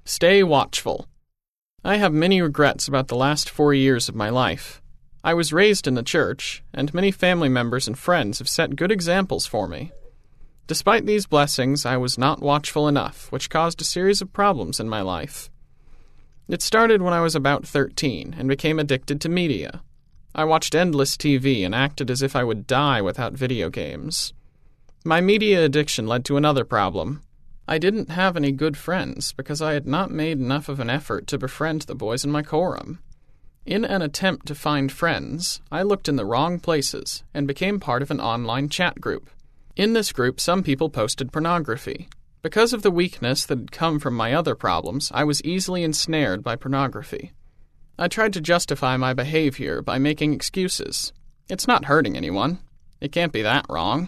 Stay watchful. I have many regrets about the last 4 years of my life. I was raised in the church, and many family members and friends have set good examples for me. Despite these blessings, I was not watchful enough, which caused a series of problems in my life. It started when I was about 13 and became addicted to media. I watched endless TV and acted as if I would die without video games. My media addiction led to another problem. I didn't have any good friends because I had not made enough of an effort to befriend the boys in my quorum. In an attempt to find friends, I looked in the wrong places and became part of an online chat group. In this group, some people posted pornography. Because of the weakness that had come from my other problems, I was easily ensnared by pornography. I tried to justify my behavior by making excuses. It's not hurting anyone. It can't be that wrong.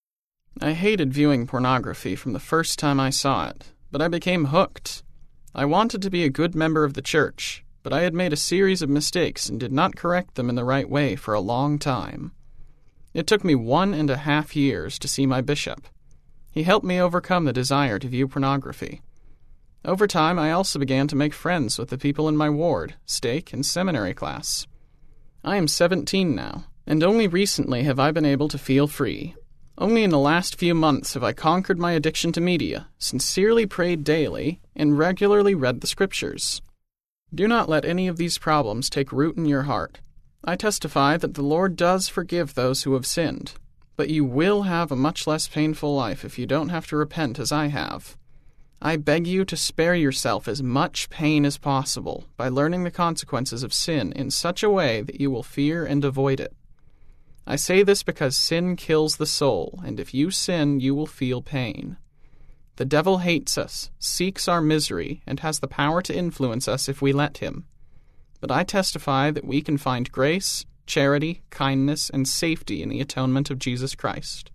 I hated viewing pornography from the first time I saw it, but I became hooked. I wanted to be a good member of the church, but I had made a series of mistakes and did not correct them in the right way for a long time. It took me 1.5 years to see my bishop. He helped me overcome the desire to view pornography. Over time, I also began to make friends with the people in my ward, stake, and seminary class. I am 17 now, and only recently have I been able to feel free. Only in the last few months have I conquered my addiction to media, sincerely prayed daily, and regularly read the scriptures. Do not let any of these problems take root in your heart. I testify that the Lord does forgive those who have sinned, but you will have a much less painful life if you don't have to repent as I have. I beg you to spare yourself as much pain as possible by learning the consequences of sin in such a way that you will fear and avoid it. I say this because sin kills the soul, and if you sin, you will feel pain. The devil hates us, seeks our misery, and has the power to influence us if we let him. But I testify that we can find grace, charity, kindness, and safety in the atonement of Jesus Christ.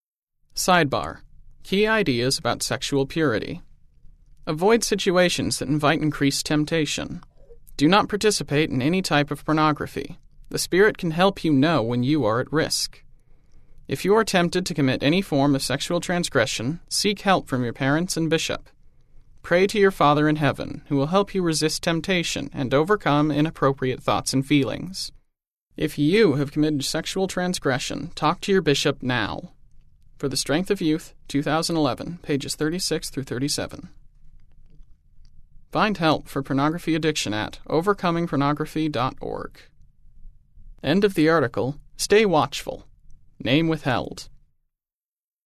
Sidebar: Key ideas about sexual purity. Avoid situations that invite increased temptation. Do not participate in any type of pornography. The Spirit can help you know when you are at risk. If you are tempted to commit any form of sexual transgression, seek help from your parents and bishop. Pray to your Father in heaven, who will help you resist temptation and overcome inappropriate thoughts and feelings. If you have committed sexual transgression, talk to your bishop now. For the Strength of Youth, 2011, pages 36 through 37. Find help for pornography addiction at overcomingpornography.org. End of the article. Stay watchful. Name withheld.